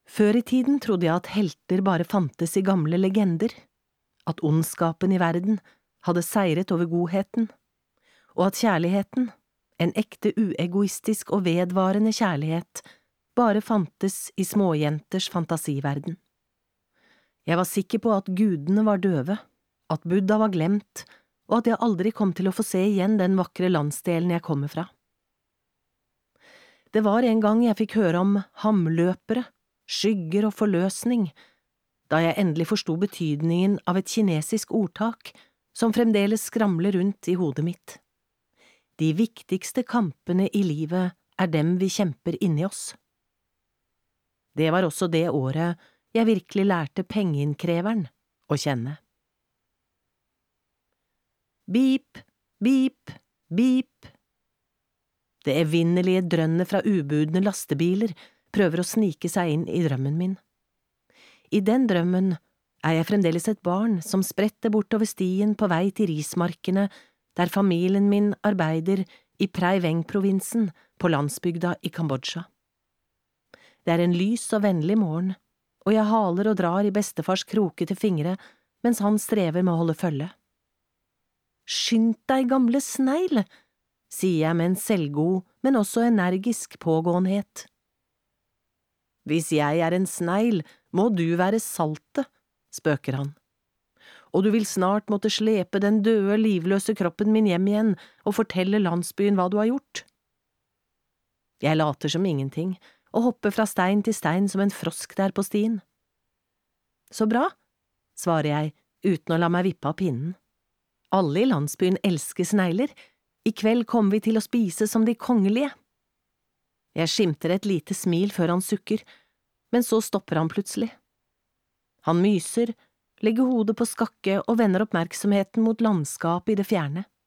Før i tiden trodde jeg at helter bare fantes i gamle legender, at ondskapen i verden hadde seiret over godheten, og at kjærligheten, en ekte uegoistisk og vedvarende kjærlighet, bare fantes i småjenters fantasiverden. Jeg var sikker på at gudene var døve, at Buddha var glemt, og at jeg aldri kom til å få se igjen den vakre landsdelen jeg kommer fra. Det var en gang jeg fikk høre om hamløpere, skygger og forløsning, da jeg endelig forstod betydningen av et kinesisk ordtak som fremdeles skramler rundt i hodet mitt. De viktigste kampene i livet dem vi kjemper inni oss. Det var også det året jeg virkelig lærte pengeinnkreveren å kjenne. Bip, bip, bip. Det evinnelige drønnet fra ubudne lastebiler prøver å snike seg inn i drømmen min. I den drømmen jeg fremdeles et barn som spretter bortover stien på vei til rismarkene der familien min arbeider i Prei Veng-provinsen på landsbygda i Kambodsja. Det en lys og vennlig morgen, og jeg haler og drar i bestefars krokete fingre mens han strever med å holde følge. Skynd deg, gamle snegl, sier jeg med en selvgod, men også energisk pågåenhet. Hvis jeg en snegl, må du være saltet, spøker han. Og du vil snart måtte slepe den døde, livløse kroppen min hjem igjen og fortelle landsbyen hva du har gjort. Jeg later som ingenting, og hopper fra stein til stein som en frosk der på stien. Så bra, svarer jeg, uten å la meg vippe av pinnen. Alle i landsbyen elsker snegler. I kveld kommer vi til å spise som de kongelige. Jeg skimter et lite smil før han sukker, men så stopper han plutselig. Han myser, legger hodet på skakke og vender oppmerksomheten mot landskapet i det fjerne.